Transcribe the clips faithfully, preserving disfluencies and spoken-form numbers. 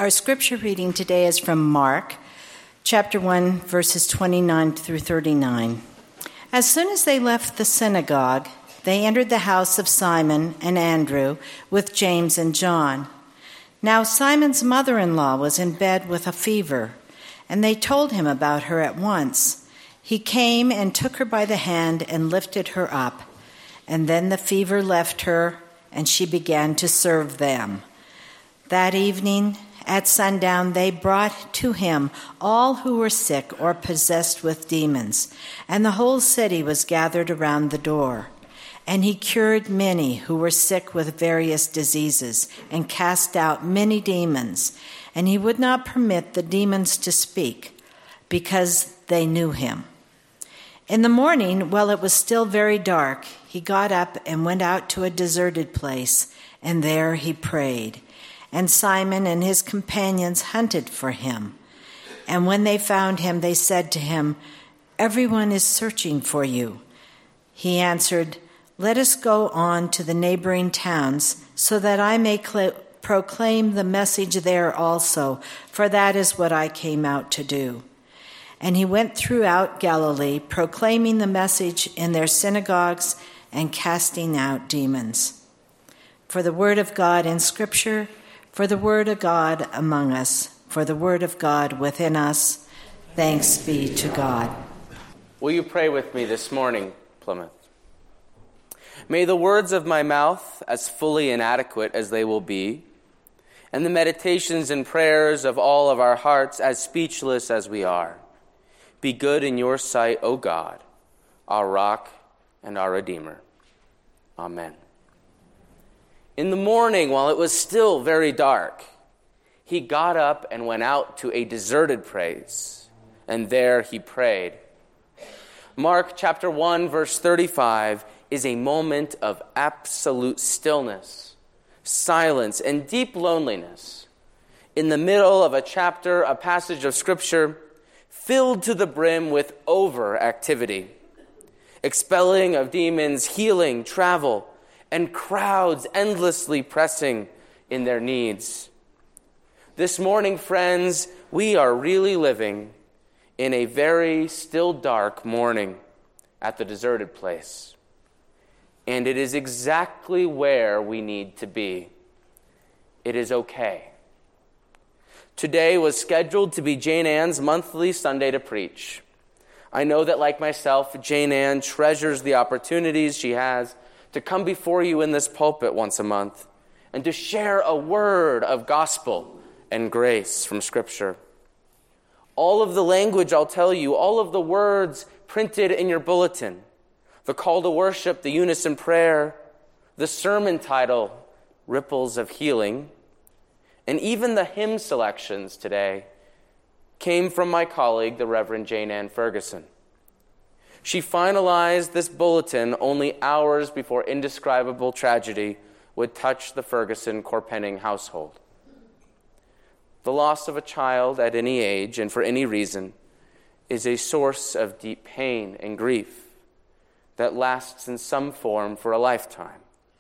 Our scripture reading today is from Mark, chapter one, verses twenty-nine through thirty-nine. As soon as they left the synagogue, they entered the house of Simon and Andrew with James and John. Now Simon's mother-in-law was in bed with a fever, and they told him about her at once. He came and took her by the hand and lifted her up, and then the fever left her, and she began to serve them. That evening, at sundown, they brought to him all who were sick or possessed with demons, and the whole city was gathered around the door. And he cured many who were sick with various diseases and cast out many demons. And he would not permit the demons to speak, because they knew him. In the morning, while it was still very dark, he got up and went out to a deserted place, and there he prayed. And Simon and his companions hunted for him. And when they found him, they said to him, "Everyone is searching for you." He answered, "Let us go on to the neighboring towns, so that I may cl- proclaim the message there also, for that is what I came out to do." And he went throughout Galilee, proclaiming the message in their synagogues and casting out demons. For the word of God in Scripture, for the word of God among us, for the word of God within us, thanks be to God. Will you pray with me this morning, Plymouth? May the words of my mouth, as fully inadequate as they will be, and the meditations and prayers of all of our hearts, as speechless as we are, be good in your sight, O God, our rock and our Redeemer. Amen. In the morning, while it was still very dark, he got up and went out to a deserted place, and there he prayed. Mark chapter one, verse thirty-five is a moment of absolute stillness, silence, and deep loneliness. In the middle of a chapter, a passage of Scripture filled to the brim with overactivity, expelling of demons, healing, travel, and crowds endlessly pressing in their needs. This morning, friends, we are really living in a very still dark morning at the deserted place. And it is exactly where we need to be. It is okay. Today was scheduled to be Jane Ann's monthly Sunday to preach. I know that, like myself, Jane Ann treasures the opportunities she has to come before you in this pulpit once a month and to share a word of gospel and grace from Scripture. All of the language, I'll tell you, all of the words printed in your bulletin, the call to worship, the unison prayer, the sermon title, Ripples of Healing, and even the hymn selections today came from my colleague, the Reverend Jane Ann Ferguson. She finalized this bulletin only hours before indescribable tragedy would touch the Ferguson Corpenning household. The loss of a child at any age and for any reason is a source of deep pain and grief that lasts in some form for a lifetime.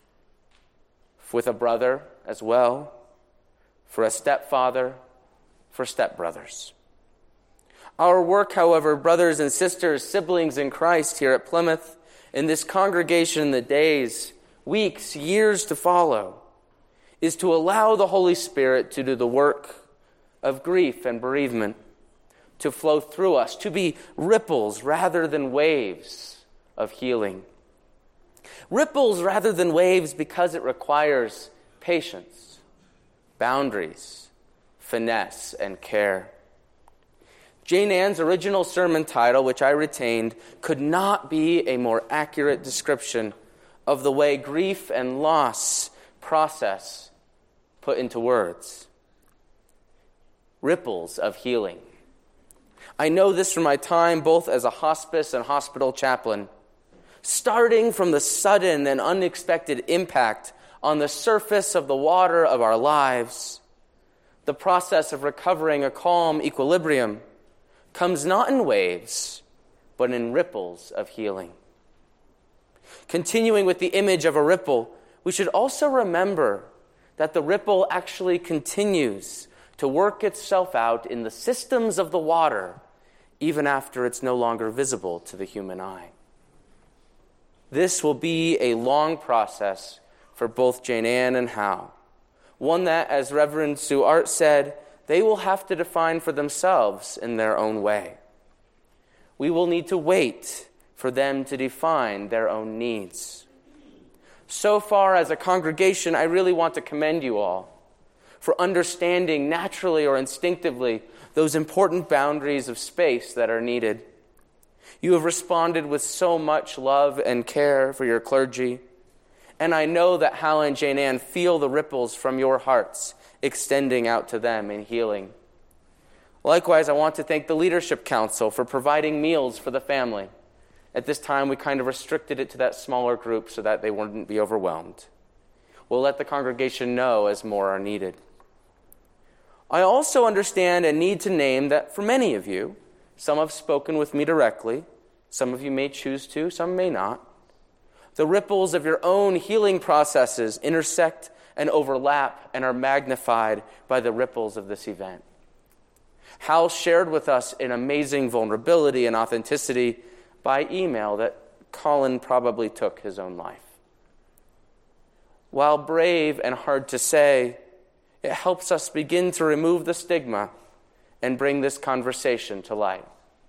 With a brother as well, for a stepfather, for stepbrothers. Our work, however, brothers and sisters, siblings in Christ here at Plymouth, in this congregation in the days, weeks, years to follow, is to allow the Holy Spirit to do the work of grief and bereavement, to flow through us, to be ripples rather than waves of healing. Ripples rather than waves because it requires patience, boundaries, finesse, and care. Jane Ann's original sermon title, which I retained, could not be a more accurate description of the way grief and loss process put into words. Ripples of healing. I know this from my time both as a hospice and hospital chaplain. Starting from the sudden and unexpected impact on the surface of the water of our lives, the process of recovering a calm equilibrium comes not in waves, but in ripples of healing. Continuing with the image of a ripple, we should also remember that the ripple actually continues to work itself out in the systems of the water, even after it's no longer visible to the human eye. This will be a long process for both Jane Ann and Hal, one that, as Reverend Sue Art said, they will have to define for themselves in their own way. We will need to wait for them to define their own needs. So far, as a congregation, I really want to commend you all for understanding naturally or instinctively those important boundaries of space that are needed. You have responded with so much love and care for your clergy, and I know that Hal and Jane Ann feel the ripples from your hearts extending out to them in healing. Likewise, I want to thank the Leadership Council for providing meals for the family. At this time, we kind of restricted it to that smaller group so that they wouldn't be overwhelmed. We'll let the congregation know as more are needed. I also understand and need to name that for many of you, some have spoken with me directly, some of you may choose to, some may not. The ripples of your own healing processes intersect and overlap and are magnified by the ripples of this event. Hal shared with us an amazing vulnerability and authenticity by email that Colin probably took his own life. While brave and hard to say, it helps us begin to remove the stigma and bring this conversation to light.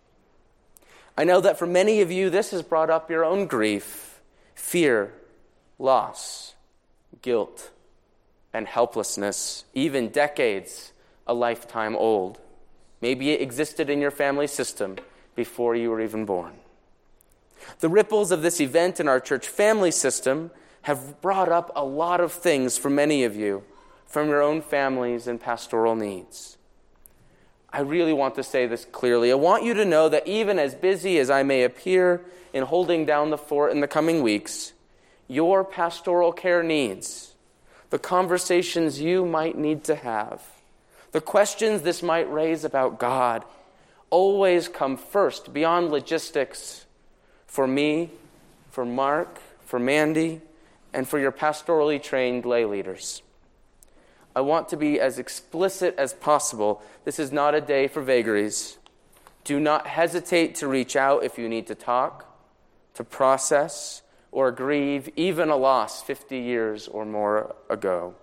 I know that for many of you, this has brought up your own grief, fear, loss, guilt, and helplessness, even decades, a lifetime old. Maybe it existed in your family system before you were even born. The ripples of this event in our church family system have brought up a lot of things for many of you from your own families and pastoral needs. I really want to say this clearly. I want you to know that even as busy as I may appear in holding down the fort in the coming weeks, your pastoral care needs, the conversations you might need to have, the questions this might raise about God, always come first beyond logistics for me, for Mark, for Mandy, and for your pastorally trained lay leaders. I want to be as explicit as possible. This is not a day for vagaries. Do not hesitate to reach out if you need to talk, to process, or grieve even a loss fifty years or more ago.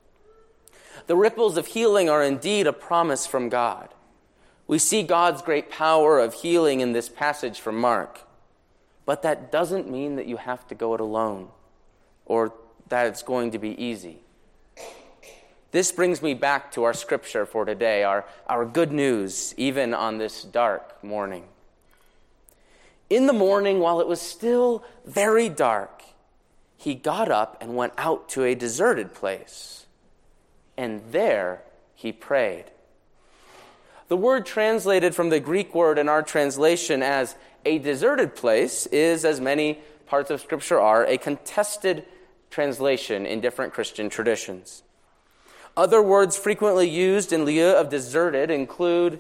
The ripples of healing are indeed a promise from God. We see God's great power of healing in this passage from Mark. But that doesn't mean that you have to go it alone or that it's going to be easy. This brings me back to our scripture for today, our, our good news, even on this dark morning. In the morning, while it was still very dark, he got up and went out to a deserted place, and there he prayed. The word translated from the Greek word in our translation as a deserted place is, as many parts of Scripture are, a contested translation in different Christian traditions. Other words frequently used in lieu of deserted include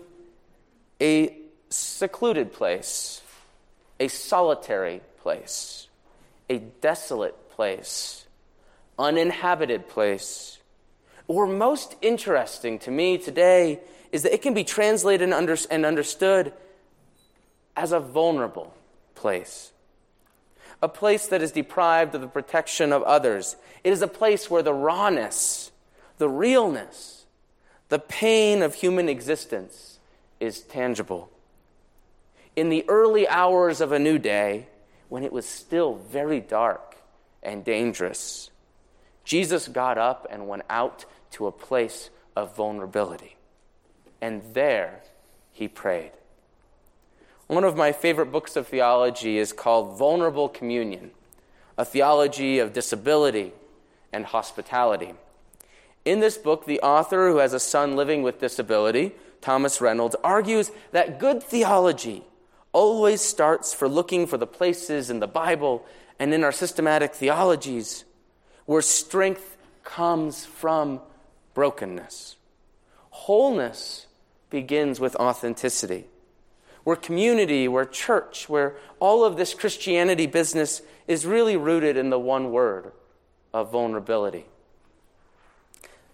a secluded place, a solitary place, a desolate place, uninhabited place. Or most interesting to me today is that it can be translated and, under, and understood as a vulnerable place. A place that is deprived of the protection of others. It is a place where the rawness, the realness, the pain of human existence is tangible. In the early hours of a new day, when it was still very dark and dangerous, Jesus got up and went out to a place of vulnerability. And there he prayed. One of my favorite books of theology is called Vulnerable Communion, a theology of disability and hospitality. In this book, the author, who has a son living with disability, Thomas Reynolds, argues that good theology always starts for looking for the places in the Bible and in our systematic theologies where strength comes from brokenness. Wholeness begins with authenticity. Where community, where church, where all of this Christianity business is really rooted in the one word of vulnerability.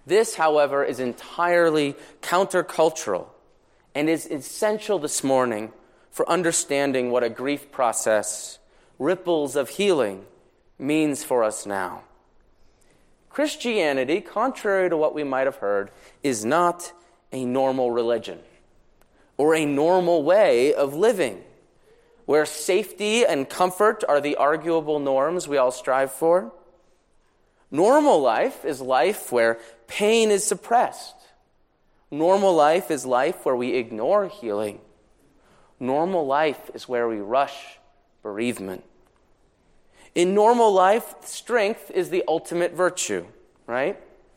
This, however, is entirely countercultural and is essential this morning for understanding what a grief process, ripples of healing, means for us now. Christianity, contrary to what we might have heard, is not a normal religion or a normal way of living, where safety and comfort are the arguable norms we all strive for. Normal life is life where pain is suppressed. Normal life is life where we ignore healing. Normal life is where we rush bereavement. In normal life, strength is the ultimate virtue, right?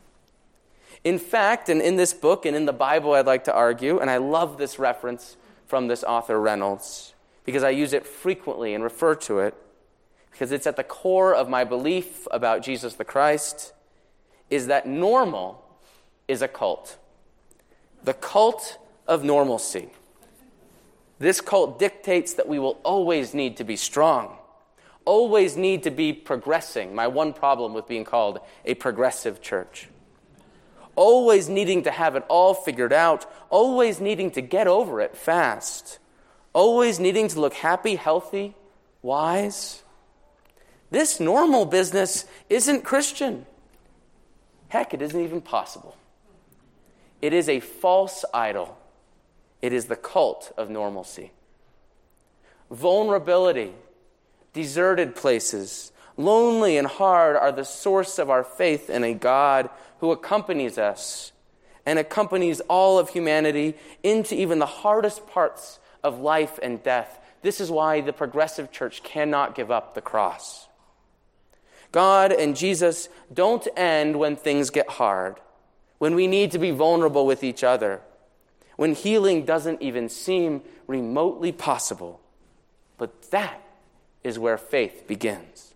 In fact, and in this book and in the Bible, I'd like to argue, and I love this reference from this author Reynolds, because I use it frequently and refer to it, because it's at the core of my belief about Jesus the Christ, is that normal is a cult. The cult of normalcy. This cult dictates that we will always need to be strong, always need to be progressing. My one problem with being called a progressive church. Always needing to have it all figured out, always needing to get over it fast, always needing to look happy, healthy, wise. This normal business isn't Christian. Heck, it isn't even possible. It is a false idol. It is the cult of normalcy. Vulnerability, deserted places, lonely and hard are the source of our faith in a God who accompanies us and accompanies all of humanity into even the hardest parts of life and death. This is why the progressive church cannot give up the cross. God and Jesus don't end when things get hard, when we need to be vulnerable with each other, when healing doesn't even seem remotely possible. But that is where faith begins.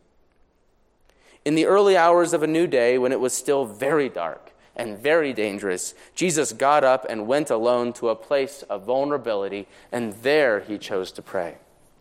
In the early hours of a new day, when it was still very dark and very dangerous, Jesus got up and went alone to a place of vulnerability, and there he chose to pray.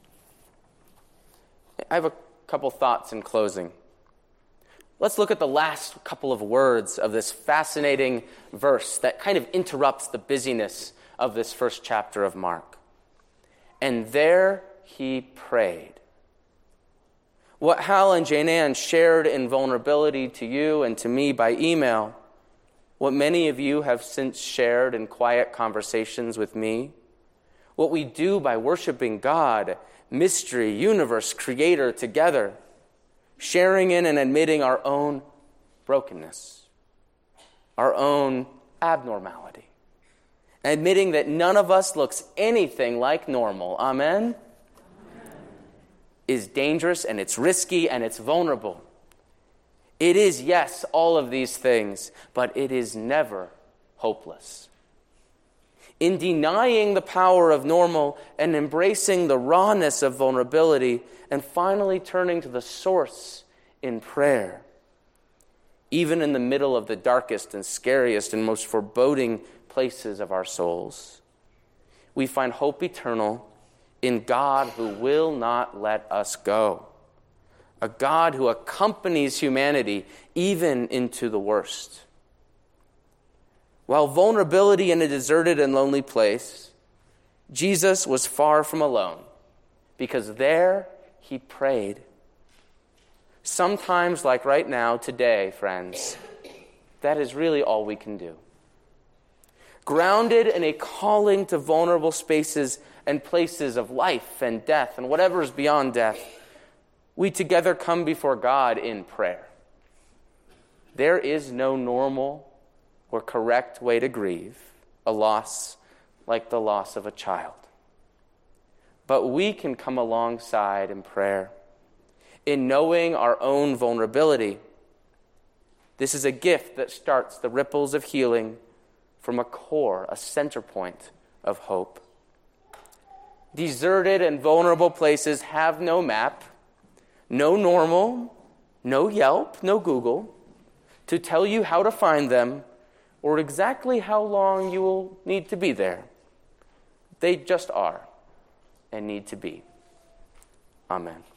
I have a couple thoughts in closing. Let's look at the last couple of words of this fascinating verse that kind of interrupts the busyness of this first chapter of Mark. And there he prayed. What Hal and Jane Ann shared in vulnerability to you and to me by email, what many of you have since shared in quiet conversations with me, what we do by worshiping God, mystery, universe, creator together, sharing in and admitting our own brokenness, our own abnormality, and admitting that none of us looks anything like normal. Amen? Is dangerous, and it's risky, and it's vulnerable. It is, yes, all of these things, but it is never hopeless. In denying the power of normal and embracing the rawness of vulnerability and finally turning to the source in prayer, even in the middle of the darkest and scariest and most foreboding places of our souls, we find hope eternal in God who will not let us go. A God who accompanies humanity even into the worst. While vulnerability in a deserted and lonely place, Jesus was far from alone, because there he prayed. Sometimes, like right now, today, friends, that is really all we can do. Grounded in a calling to vulnerable spaces and places of life and death and whatever is beyond death, we together come before God in prayer. There is no normal or correct way to grieve a loss like the loss of a child. But we can come alongside in prayer, in knowing our own vulnerability. This is a gift that starts the ripples of healing from a core, a center point of hope. Deserted and vulnerable places have no map, no normal, no Yelp, no Google, to tell you how to find them or exactly how long you will need to be there. They just are and need to be. Amen.